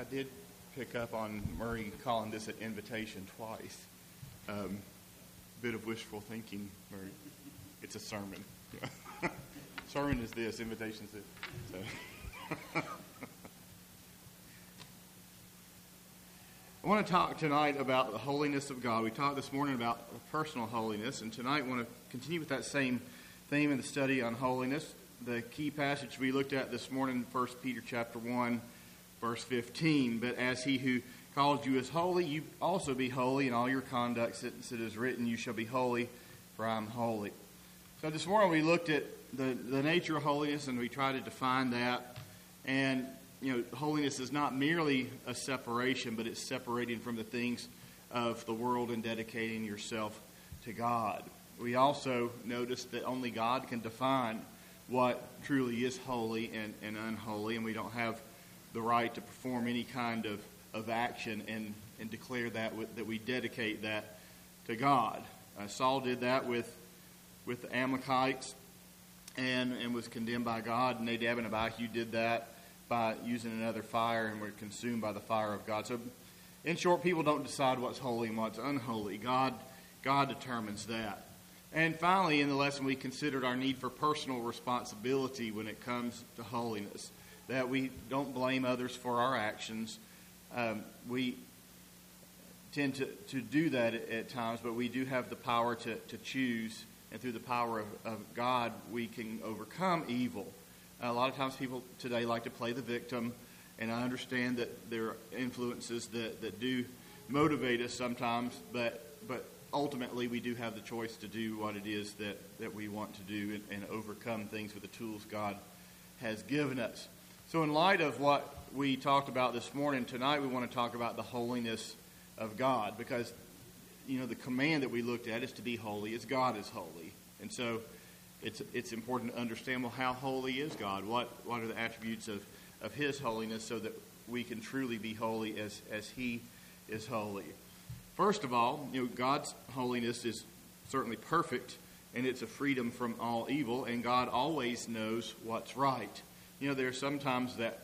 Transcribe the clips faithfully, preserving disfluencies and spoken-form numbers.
I did pick up on Murray calling this an invitation twice. Um, bit of wishful thinking, Murray. It's a sermon. Sermon is this, invitation is this. So. I want to talk tonight about the holiness of God. We talked this morning about personal holiness, and tonight I want to continue with that same theme in the study on holiness. The key passage we looked at this morning, First Peter chapter one, verse fifteen. But as he who called you is holy, you also be holy in all your conduct, since it is written, you shall be holy, for I am holy. So this morning we looked at the, the nature of holiness, and we tried to define that. And you know, holiness is not merely a separation, but it's separating from the things of the world and dedicating yourself to God. We also noticed that only God can define what truly is holy and, and unholy, and we don't have the right to perform any kind of, of action and, and declare that with, that we dedicate that to God. Uh, Saul did that with with the Amalekites and, and was condemned by God. Nadab and Abihu did that by using another fire and were consumed by the fire of God. So, in short, people don't decide what's holy and what's unholy. God, God determines that. And finally, in the lesson, we considered our need for personal responsibility when it comes to holiness. That we don't blame others for our actions. Um, we tend to, to do that at, at times, but we do have the power to, to choose. And through the power of, of God, we can overcome evil. A lot of times people today like to play the victim, and I understand that there are influences that, that do motivate us sometimes, but but ultimately we do have the choice to do what it is that, that we want to do and, and overcome things with the tools God has given us. So in light of what we talked about this morning, tonight we want to talk about the holiness of God, because you know the command that we looked at is to be holy as God is holy. And so It's it's important to understand, well, how holy is God? What what are the attributes of, of His holiness so that we can truly be holy as, as He is holy? First of all, you know, God's holiness is certainly perfect, and it's a freedom from all evil, and God always knows what's right. You know, there are some times that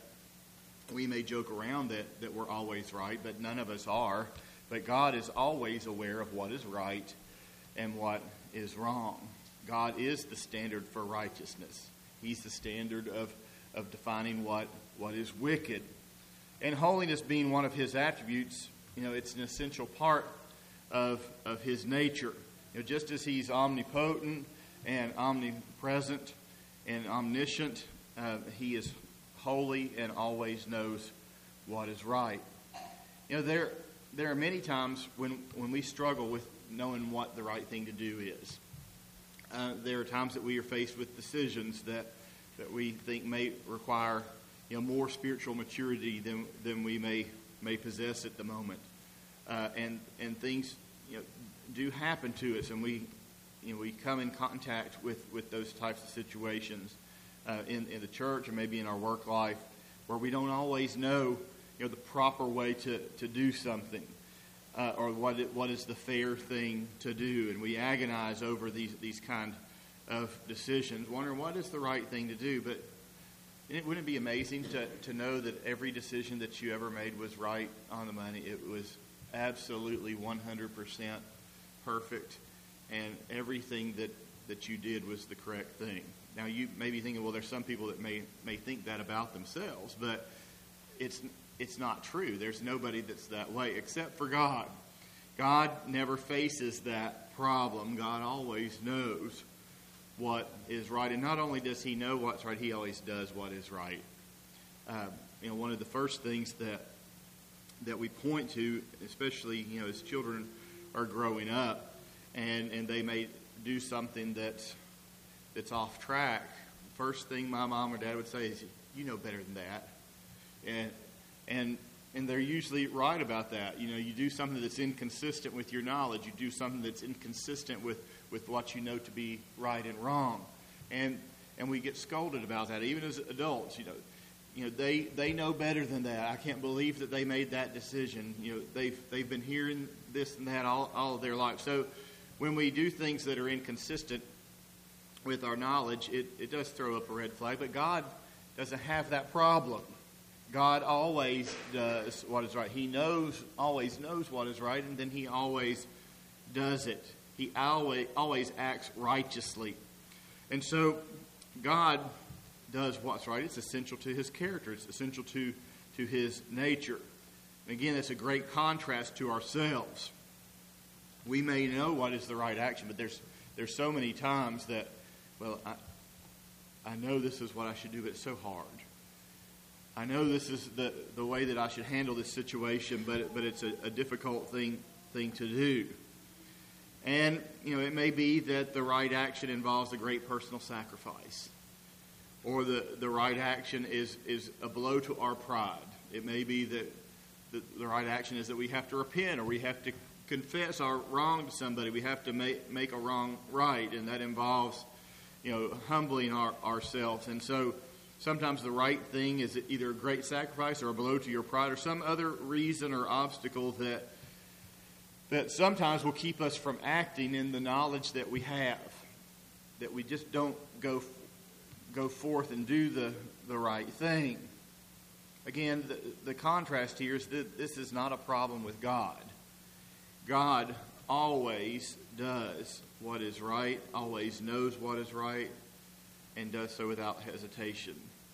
we may joke around that, that we're always right, but none of us are. But God is always aware of what is right and what is wrong. God is the standard for righteousness. He's the standard of, of defining what, what is wicked. And holiness being one of His attributes, you know, it's an essential part of, of His nature. You know, just as He's omnipotent and omnipresent and omniscient, uh, He is holy and always knows what is right. You know, there there are many times when, when we struggle with knowing what the right thing to do is. Uh, there are times that we are faced with decisions that, that we think may require, you know, more spiritual maturity than than we may may possess at the moment, uh, and and things you know do happen to us, and we you know we come in contact with, with those types of situations uh, in in the church or maybe in our work life where we don't always know you know the proper way to, to do something. Uh, or what it, what is the fair thing to do, and we agonize over these these kind of decisions, wondering what is the right thing to do. But it, wouldn't it be amazing to, to know that every decision that you ever made was right on the money? It was absolutely one hundred percent perfect, and everything that, that you did was the correct thing. Now, you may be thinking, well, there's some people that may may think that about themselves, but it's It's not true. There's nobody that's that way except for God. God never faces that problem. God always knows what is right. And not only does He know what's right, He always does what is right. Uh, you know, one of the first things that that we point to, especially you know as children are growing up, and, and they may do something that's that's off track. First thing my mom or dad would say is, "You know better than that," and And and they're usually right about that. You know, you do something that's inconsistent with your knowledge. You do something that's inconsistent with, with what you know to be right and wrong. And and we get scolded about that, even as adults. You know, you know they, they know better than that. I can't believe that they made that decision. You know, they've they've been hearing this and that all, all of their life. So when we do things that are inconsistent with our knowledge, it, it does throw up a red flag. But God doesn't have that problem. God always does what is right. He knows, always knows what is right, and then he always does it. He always, always acts righteously. And so God does what's right. It's essential to his character. It's essential to, to his nature. And again, it's a great contrast to ourselves. We may know what is the right action, but there's there's so many times that, well, I, I know this is what I should do, but it's so hard. I know this is the, the way that I should handle this situation, but it, but it's a, a difficult thing thing to do. And, you know, it may be that the right action involves a great personal sacrifice. Or the, the right action is, is a blow to our pride. It may be that the, the right action is that we have to repent, or we have to confess our wrong to somebody. We have to make, make a wrong right, and that involves, you know, humbling our, ourselves. And so sometimes the right thing is either a great sacrifice or a blow to your pride or some other reason or obstacle that that sometimes will keep us from acting in the knowledge that we have, that we just don't go go forth and do the, the right thing. Again, the, the contrast here is that this is not a problem with God. God always does what is right, always knows what is right, and does so without hesitation.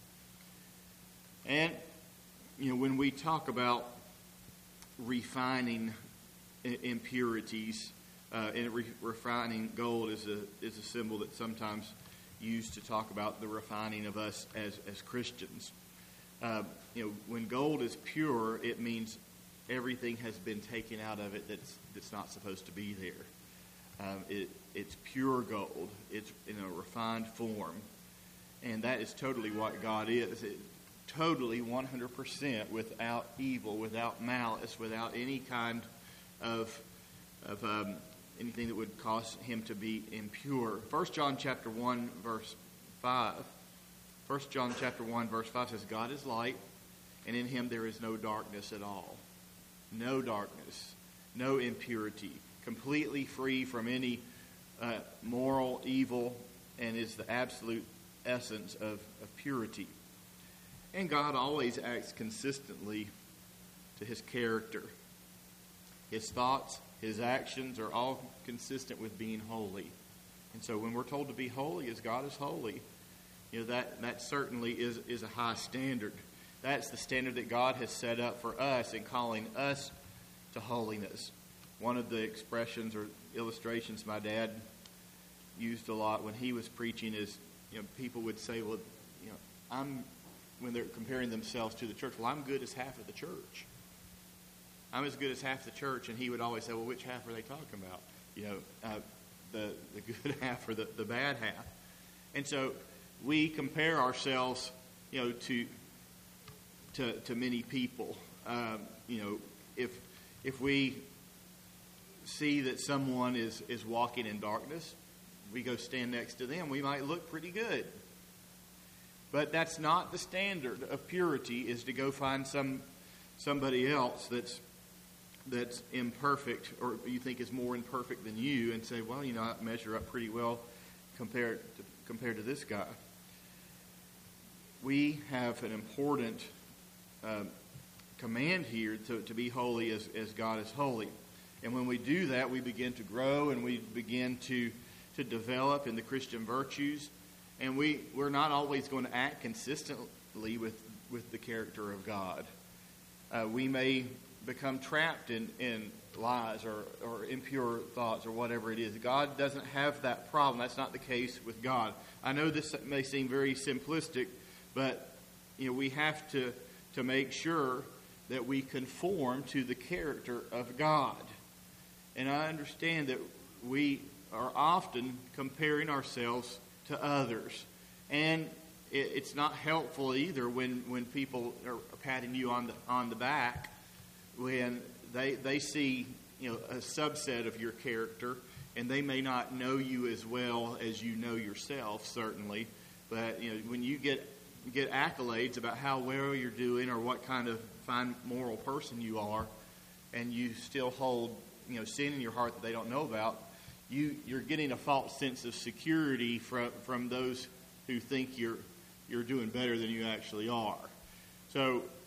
And, you know, when we talk about refining impurities, uh, and re- refining gold is a is a symbol that's sometimes used to talk about the refining of us as as Christians. Uh, you know, when gold is pure, it means everything has been taken out of it that's that's not supposed to be there. Um, it it's pure gold. It's in a refined form, and that is totally what God is. It, totally one hundred percent without evil, without malice, without any kind of of um, anything that would cause him to be impure. First John chapter one verse five. First John chapter one verse five says, God is light, and in him there is no darkness at all. No darkness, no impurity, completely free from any uh, moral evil, and is the absolute essence of, of purity. And God always acts consistently to his character. His thoughts, his actions are all consistent with being holy. And so when we're told to be holy as God is holy, you know, that, that certainly is, is a high standard. That's the standard that God has set up for us in calling us to holiness. One of the expressions or illustrations my dad used a lot when he was preaching is, you know, people would say, well, you know, I'm, when they're comparing themselves to the church, well, I'm good as half of the church. I'm as good as half the church, and he would always say, well, which half are they talking about? You know, uh, the, the good half or the, the bad half. And so we compare ourselves, you know, to to, to many people. Um, you know, if if we see that someone is, is walking in darkness, we go stand next to them, we might look pretty good. But that's not the standard of purity, is to go find some somebody else that's that's imperfect, or you think is more imperfect than you, and say, well, you know, I measure up pretty well compared to, compared to this guy. We have an important uh, command here to, to be holy as, as God is holy. And when we do that, we begin to grow and we begin to, to develop in the Christian virtues. And we, we're not always going to act consistently with, with the character of God. Uh, we may become trapped in, in lies or, or impure thoughts or whatever it is. God doesn't have that problem. That's not the case with God. I know this may seem very simplistic, but you know, we have to, to make sure that we conform to the character of God. And I understand that we are often comparing ourselves to others. And it, it's not helpful either when, when people are patting you on the on the back, when they they see, you know, a subset of your character, and they may not know you as well as you know yourself, certainly. But you know, when you get get accolades about how well you're doing or what kind of fine moral person you are, and you still hold, you know, sin in your heart that they don't know about, you you're getting a false sense of security from from those who think you're you're doing better than you actually are. So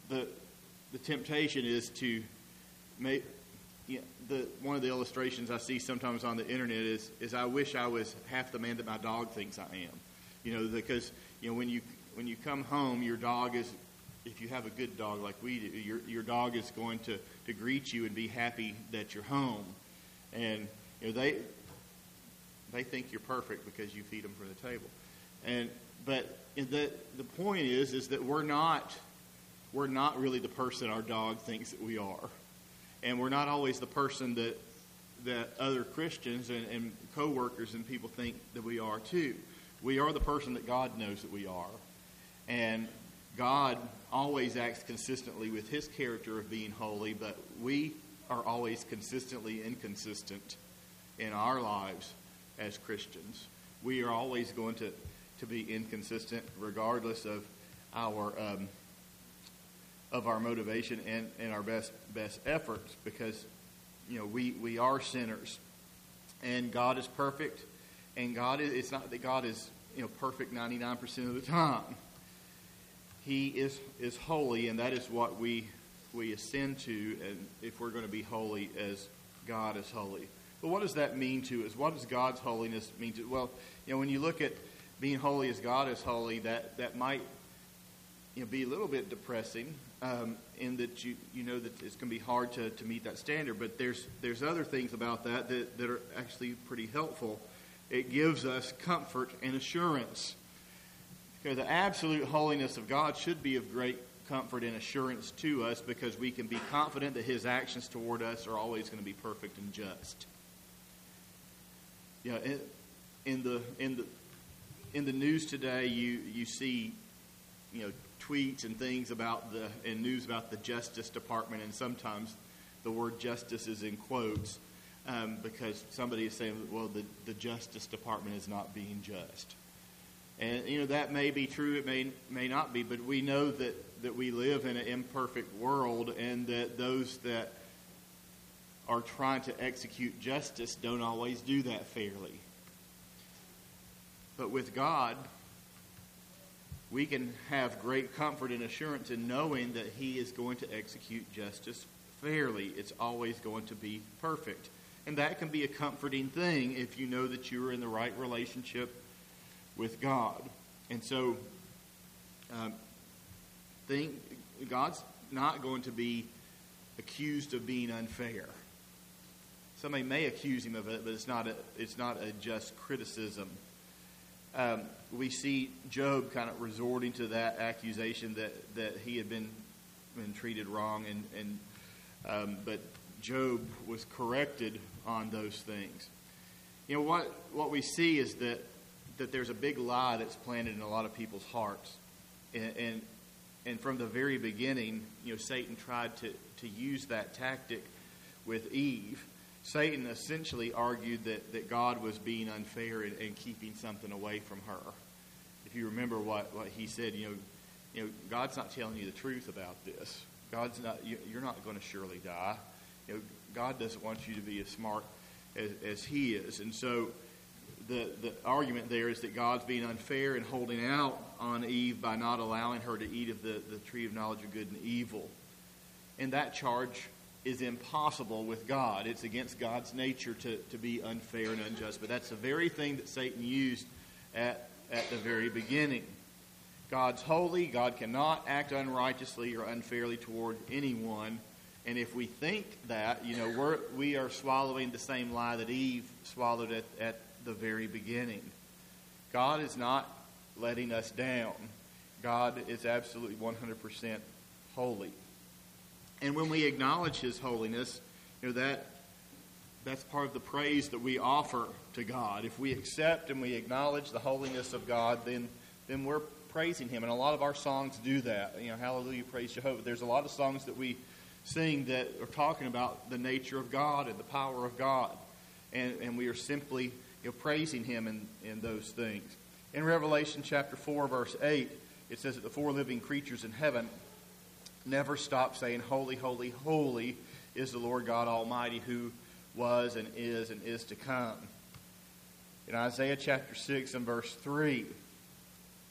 the the temptation is to make, you know, the one of the illustrations I see sometimes on the internet is is I wish I was half the man that my dog thinks I am. You know, because you know when you when you come home, your dog is, if you have a good dog like we do, your your dog is going to, to greet you and be happy that you're home, and you know they they think you're perfect because you feed them from the table, and but the the point is is that we're not we're not really the person our dog thinks that we are, and we're not always the person that that other Christians and, and co-workers and people think that we are too. We are the person that God knows that we are, and God always acts consistently with His character of being holy, but we are always consistently inconsistent in our lives as Christians. We are always going to, to be inconsistent regardless of our um, of our motivation and, and our best best efforts, because you know we, we are sinners, and God is perfect, and God is it's not that God is you know perfect ninety-nine percent of the time. He is, is holy, and that is what we we ascend to, and if we're going to be holy as God is holy. But what does that mean to us? What does God's holiness mean to us? Well, you know, when you look at being holy as God is holy, that, that might you know, be a little bit depressing, um, in that you you know that it's going to be hard to, to meet that standard. But there's there's other things about that, that that are actually pretty helpful. It gives us comfort and assurance. Because the absolute holiness of God should be of great comfort and assurance to us, because we can be confident that His actions toward us are always going to be perfect and just. You know, in, in the in the in the news today, you you see, you know, tweets and things about the and news about the Justice Department, and sometimes the word justice is in quotes um, because somebody is saying, well, the the Justice Department is not being just. And, you know, that may be true, it may may not be, but we know that, that we live in an imperfect world, and that those that are trying to execute justice don't always do that fairly. But with God, we can have great comfort and assurance in knowing that He is going to execute justice fairly. It's always going to be perfect. And that can be a comforting thing if you know that you are in the right relationship with God. And so um, think God's not going to be accused of being unfair. Somebody may accuse Him of it, but it's not a, it's not a just criticism. Um, we see Job kind of resorting to that accusation that, that he had been been treated wrong, and, and um, but Job was corrected on those things. You know, what what we see is that that there's a big lie that's planted in a lot of people's hearts. And, and and from the very beginning, you know, Satan tried to, to use that tactic with Eve. Satan essentially argued that, that God was being unfair and, and keeping something away from her. If you remember what, what he said, you know, you know, God's not telling you the truth about this. God's not, you, you're not going to surely die. You know, God doesn't want you to be as smart as, as He is. And so The, the argument there is that God's being unfair and holding out on Eve by not allowing her to eat of the, the tree of knowledge of good and evil. And that charge is impossible with God. It's against God's nature to, to be unfair and unjust. But that's the very thing that Satan used at, at the very beginning. God's holy. God cannot act unrighteously or unfairly toward anyone. And if we think that, you know, we're, we are swallowing the same lie that Eve swallowed at, at the very beginning. God is not letting us down. God is absolutely one hundred percent holy. And when we acknowledge His holiness, you know, that that's part of the praise that we offer to God. If we accept and we acknowledge the holiness of God, then then we're praising Him. And a lot of our songs do that. You know, hallelujah, praise Jehovah. There's a lot of songs that we sing that are talking about the nature of God and the power of God. And, and we are simply you know, praising Him in, in those things. In Revelation chapter four, verse eight, it says that the four living creatures in heaven never stop saying, Holy, holy, holy is the Lord God Almighty, who was and is and is to come. In Isaiah chapter six and verse three, it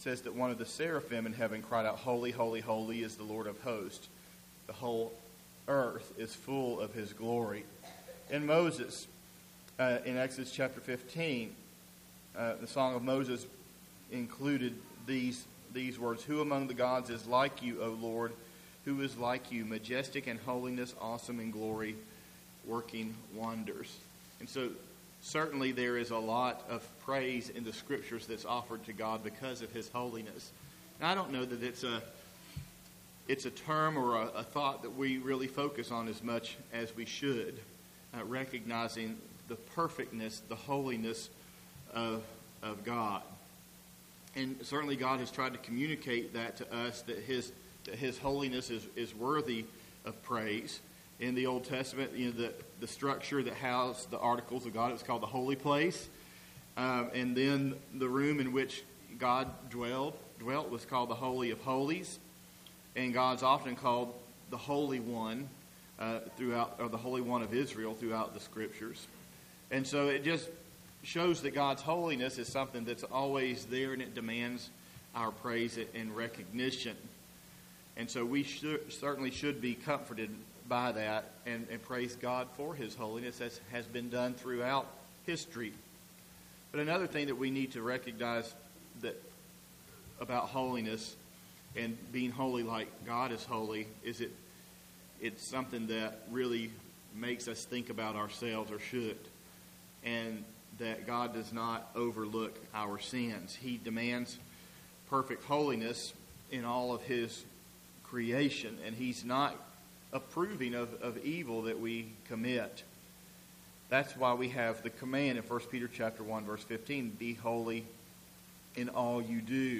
says that one of the seraphim in heaven cried out, "Holy, holy, holy is the Lord of hosts. The whole earth is full of his glory." And Moses, uh, in Exodus chapter fifteen, uh, the Song of Moses included these these words, "Who among the gods is like you, O Lord? Who is like you, majestic in holiness, awesome in glory, working wonders?" And so certainly there is a lot of praise in the Scriptures that's offered to God because of his holiness. And I don't know that it's a it's a term or a, a thought that we really focus on as much as we should, uh, recognizing the perfectness, the holiness of, of God. And certainly God has tried to communicate that to us, that his that his holiness is, is worthy of praise. In the Old Testament, you know, the, the structure that housed the articles of God, it was called the holy place. Um, and then the room in which God dwelled, dwelt was called the Holy of Holies. And God's often called the Holy One uh, throughout, or the Holy One of Israel throughout the Scriptures. And so it just shows that God's holiness is something that's always there, and it demands our praise and recognition. And so we should, certainly should be comforted by that and, and praise God for his holiness, as has been done throughout history. But another thing that we need to recognize that about holiness and being holy like God is holy is it it's something that really makes us think about ourselves, or should, and that God does not overlook our sins. He demands perfect holiness in all of his creation, and he's not approving of, of evil that we commit. That's why we have the command in First Peter chapter one, verse fifteen, "Be holy in all you do."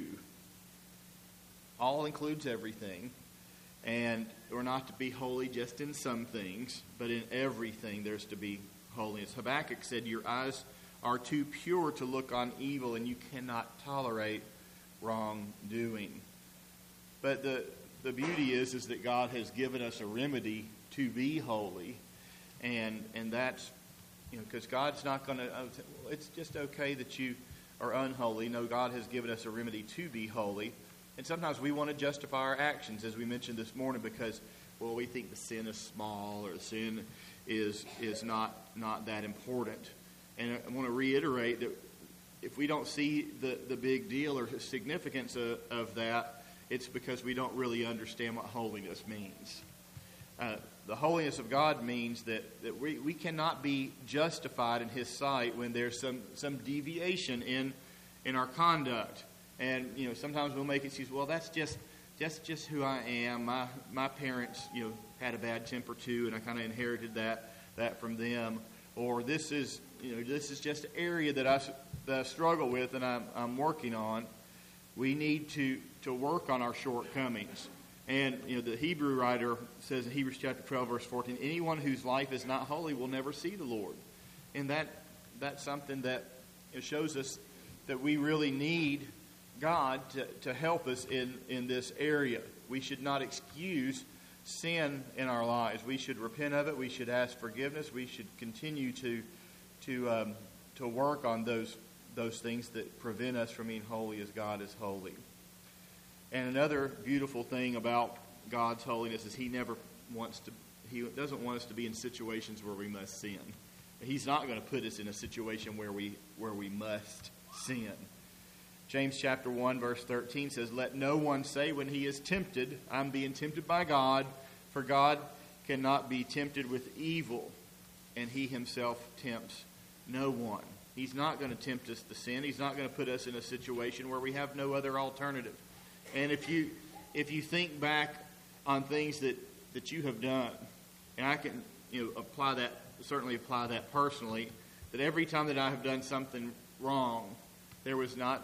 All includes everything, and we're not to be holy just in some things, but in everything there's to be holiness. Habakkuk said, "Your eyes are too pure to look on evil, and you cannot tolerate wrongdoing." But the The beauty is, is that God has given us a remedy to be holy, and and that's, you know, because God's not going to, well, it's just okay that you are unholy. No, God has given us a remedy to be holy, and sometimes we want to justify our actions, as we mentioned this morning, because, well, we think the sin is small, or the sin is is not not that important. And I want to reiterate that if we don't see the, the big deal or significance of, of that, it's because we don't really understand what holiness means. Uh, the holiness of God means that, that we, we cannot be justified in his sight when there's some, some deviation in in our conduct. And, you know, sometimes we'll make excuses, well, that's just that's just who I am. My my parents, you know, had a bad temper too, and I kind of inherited that that from them. Or this is, you know, this is just an area that I, that I struggle with and I'm, I'm working on. We need to, to work on our shortcomings. And, you know, the Hebrew writer says in Hebrews chapter twelve, verse fourteen, "Anyone whose life is not holy will never see the Lord." And that that's something that it shows us that we really need God to, to help us in, in this area. We should not excuse sin in our lives. We should repent of it. We should ask forgiveness. We should continue to to um, to work on those those things that prevent us from being holy as God is holy. And another beautiful thing about God's holiness is He never wants to. He doesn't want us to be in situations where we must sin. He's not going to put us in a situation where we where we must sin. James chapter one, verse thirteen says, "Let no one say when he is tempted, I'm being tempted by God, for God cannot be tempted with evil, and He Himself tempts no one." He's not going to tempt us to sin. He's not going to put us in a situation where we have no other alternative. And if you if you think back on things that, that you have done, and I can you know apply that certainly apply that personally, that every time that I have done something wrong, there was not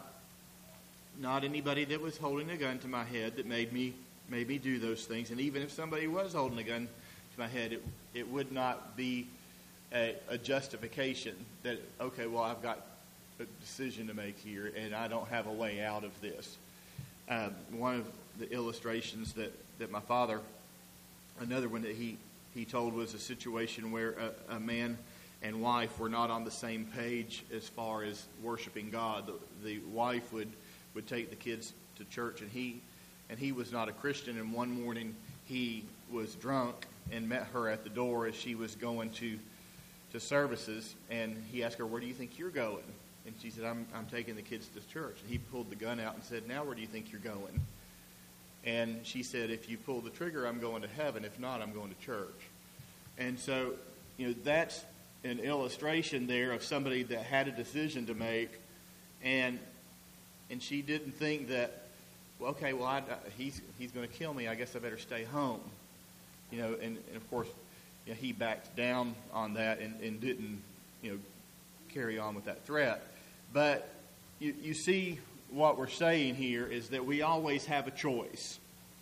not anybody that was holding a gun to my head that made me made me do those things. And even if somebody was holding a gun to my head, it it would not be a, a justification that, okay, well, I've got a decision to make here, and I don't have a way out of this. Um, one of the illustrations that, that my father, another one that he, he told was a situation where a, a man and wife were not on the same page as far as worshiping God. The, the wife would would take the kids to church, and he and he was not a Christian. And one morning he was drunk and met her at the door as she was going to to services, and he asked her, "Where do you think you're going?" And she said, I'm, I'm taking the kids to church. And he pulled the gun out and said, "Now where do you think you're going?" And she said, "If you pull the trigger, I'm going to heaven. If not, I'm going to church." And so, you know, that's an illustration there of somebody that had a decision to make, and and she didn't think that, well, okay, well, I, he's he's going to kill me. I guess I better stay home. You know, and, and of course, you know, he backed down on that and, and didn't, you know, carry on with that threat. But you, you see what we're saying here is that we always have a choice.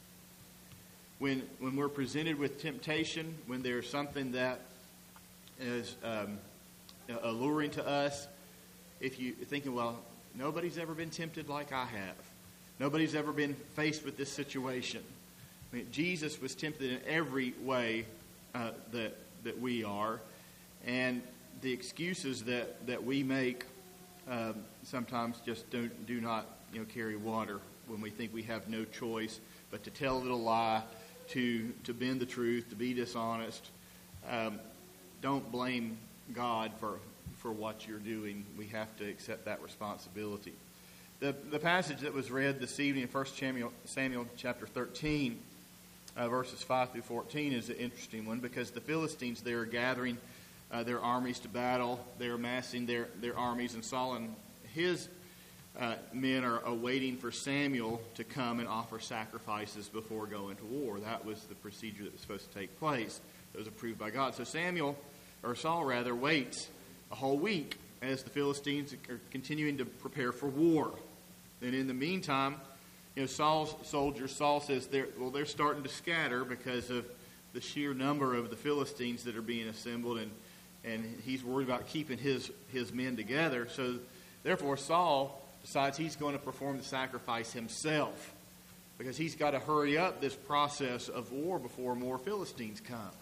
When when we're presented with temptation, when there's something that is um, alluring to us, if you're thinking, well, nobody's ever been tempted like I have. Nobody's ever been faced with this situation. I mean, Jesus was tempted in every way uh, that that we are, and the excuses that, that we make um, sometimes just don't do not you know carry water when we think we have no choice but to tell a little lie, to to bend the truth, to be dishonest. Um, don't blame God for for what you're doing. We have to accept that responsibility. The the passage that was read this evening in First Samuel, Samuel chapter thirteen, uh, verses five through fourteen, is an interesting one because the Philistines there are gathering Uh, their armies to battle. They're amassing their, their armies, and Saul and his uh, men are awaiting for Samuel to come and offer sacrifices before going to war. That was the procedure that was supposed to take place. It was approved by God. So Samuel, or Saul rather, waits a whole week as the Philistines are continuing to prepare for war. And in the meantime, you know, Saul's soldiers, Saul says, they're, well, they're starting to scatter because of the sheer number of the Philistines that are being assembled, and And he's worried about keeping his, his men together. So, therefore, Saul decides he's going to perform the sacrifice himself because he's got to hurry up this process of war before more Philistines come.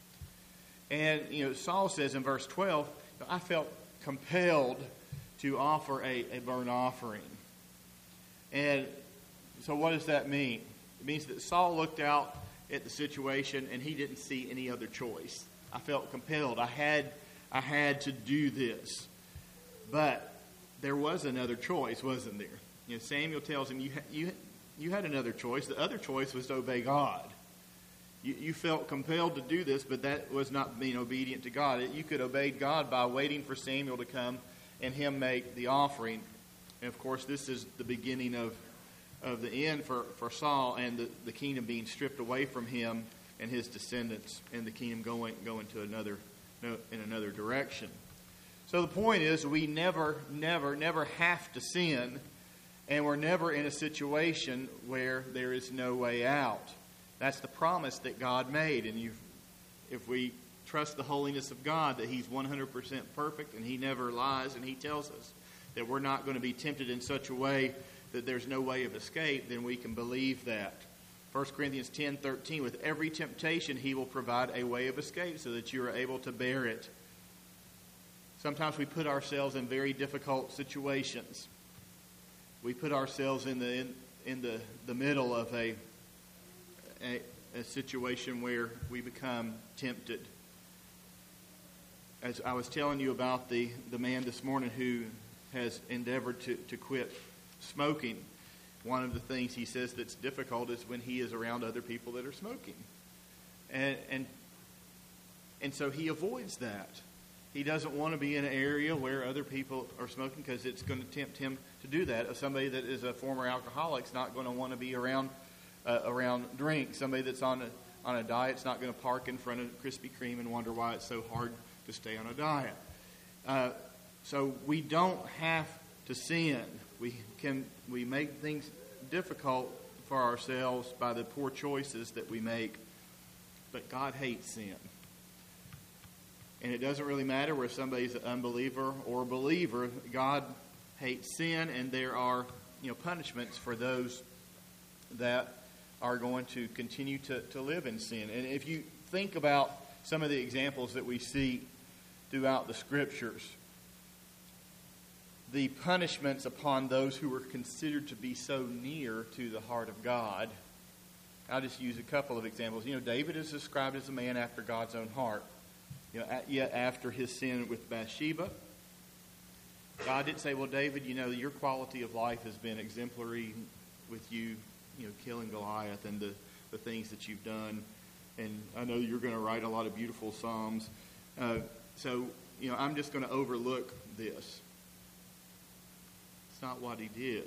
And, you know, Saul says in verse twelve, I felt compelled to offer a, a burnt offering. And so what does that mean? It means that Saul looked out at the situation and he didn't see any other choice. I felt compelled. I had I had to do this. But there was another choice, wasn't there? You know, Samuel tells him, you, ha- you, you had another choice. The other choice was to obey God. You, you felt compelled to do this, but that was not being obedient to God. You could obey God by waiting for Samuel to come and him make the offering. And, of course, this is the beginning of, of the end for, for Saul and the, the kingdom being stripped away from him and his descendants, and the kingdom going going to another no, in another direction. So the point is, we never, never, never have to sin, and we're never in a situation where there is no way out. That's the promise that God made, and you, if we trust the holiness of God, that He's one hundred percent perfect, and He never lies, and He tells us that we're not going to be tempted in such a way that there's no way of escape, then we can believe that. First Corinthians ten thirteen, with every temptation he will provide a way of escape so that you are able to bear it. Sometimes we put ourselves in very difficult situations. We put ourselves in the in, in the, the middle of a, a a situation where we become tempted. As I was telling you about the, the man this morning who has endeavored to, to quit smoking, one of the things he says that's difficult is when he is around other people that are smoking. And and and so he avoids that. He doesn't want to be in an area where other people are smoking because it's going to tempt him to do that. Somebody that is a former alcoholic is not going to want to be around uh, around drink. Somebody that's on a on a diet is not going to park in front of Krispy Kreme and wonder why it's so hard to stay on a diet. Uh, so we don't have to sin. We can we make things difficult for ourselves by the poor choices that we make, but God hates sin. And it doesn't really matter whether somebody's an unbeliever or a believer. God hates sin, and there are you know punishments for those that are going to continue to, to live in sin. And if you think about some of the examples that we see throughout the Scriptures, the punishments upon those who were considered to be so near to the heart of God. I'll just use a couple of examples. You know, David is described as a man after God's own heart. You know, yet after his sin with Bathsheba, God did say, well, David, you know, your quality of life has been exemplary with you, you know, killing Goliath and the, the things that you've done. And I know you're going to write a lot of beautiful psalms. Uh, so, you know, I'm just going to overlook this. It's not what he did.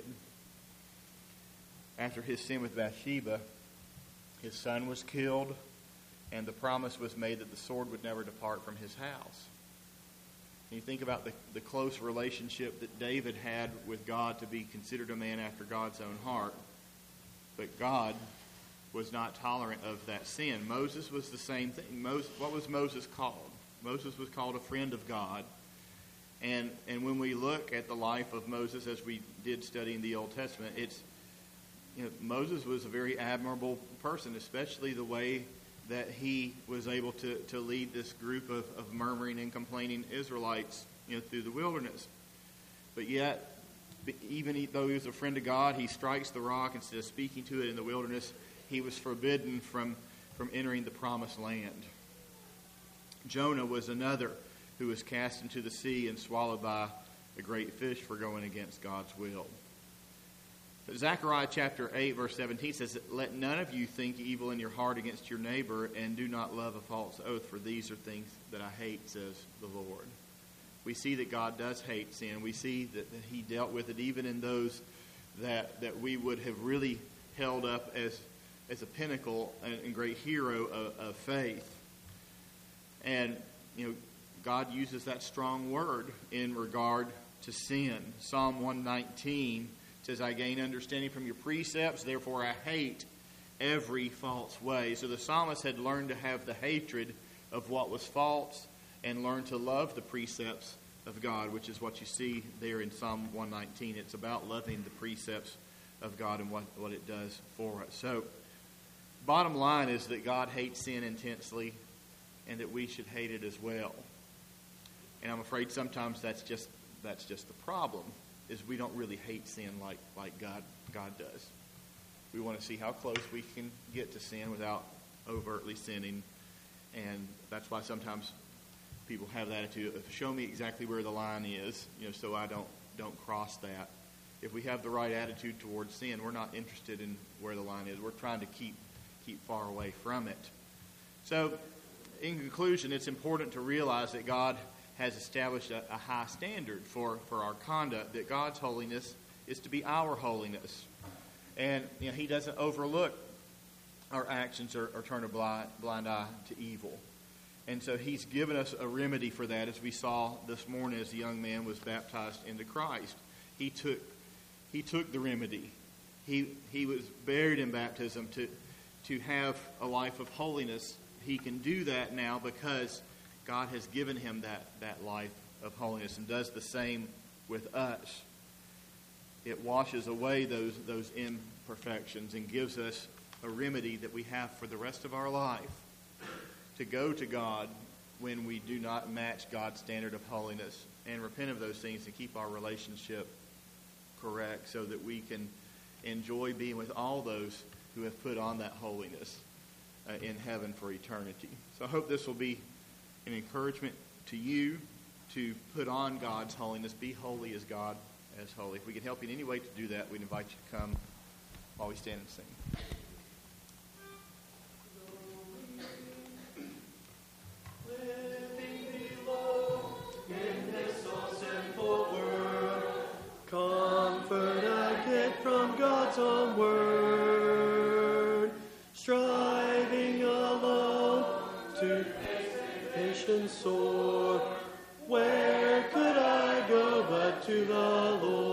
After his sin with Bathsheba, his son was killed, and the promise was made that the sword would never depart from his house. And you think about the, the close relationship that David had with God to be considered a man after God's own heart. But God was not tolerant of that sin. Moses was the same thing. Moses, what was Moses called? Moses was called a friend of God. And and when we look at the life of Moses, as we did study in the Old Testament, it's you know, Moses was a very admirable person, especially the way that he was able to, to lead this group of, of murmuring and complaining Israelites, you know, through the wilderness. But yet, even though he was a friend of God, he strikes the rock instead of speaking to it in the wilderness. He was forbidden from, from entering the promised land. Jonah was another who was cast into the sea and swallowed by a great fish for going against God's will. But Zechariah chapter eight, verse seventeen says, let none of you think evil in your heart against your neighbor, and do not love a false oath, for these are things that I hate, says the Lord. We see that God does hate sin. We see that, that he dealt with it even in those that, that we would have really held up as, as a pinnacle and, and great hero of, of faith. And, you know, God uses that strong word in regard to sin. Psalm one nineteen says, I gain understanding from your precepts, therefore I hate every false way. So the psalmist had learned to have the hatred of what was false and learned to love the precepts of God, which is what you see there in Psalm one nineteen. It's about loving the precepts of God and what, what it does for us. So bottom line is that God hates sin intensely and that we should hate it as well. And I'm afraid sometimes that's just that's just the problem, is we don't really hate sin like, like God God does. We want to see how close we can get to sin without overtly sinning. And that's why sometimes people have the attitude of, show me exactly where the line is, you know, so I don't don't cross that. If we have the right attitude towards sin, we're not interested in where the line is. We're trying to keep keep far away from it. So, in conclusion, it's important to realize that God has established a, a high standard for, for our conduct, that God's holiness is to be our holiness. And you know, he doesn't overlook our actions or, or turn a blind, blind eye to evil. And so he's given us a remedy for that, as we saw this morning as the young man was baptized into Christ. He took he took the remedy. He he was buried in baptism to to have a life of holiness. He can do that now because God has given him that, that life of holiness, and does the same with us. It washes away those those imperfections and gives us a remedy that we have for the rest of our life, to go to God when we do not match God's standard of holiness, and repent of those things and keep our relationship correct, so that we can enjoy being with all those who have put on that holiness uh, in heaven for eternity. So I hope this will be an encouragement to you to put on God's holiness. Be holy as God is holy. If we can help you in any way to do that, we'd invite you to come while we stand and sing. Comfort I get from God's own word, striving alone to patience sore. Where could I go but to the Lord?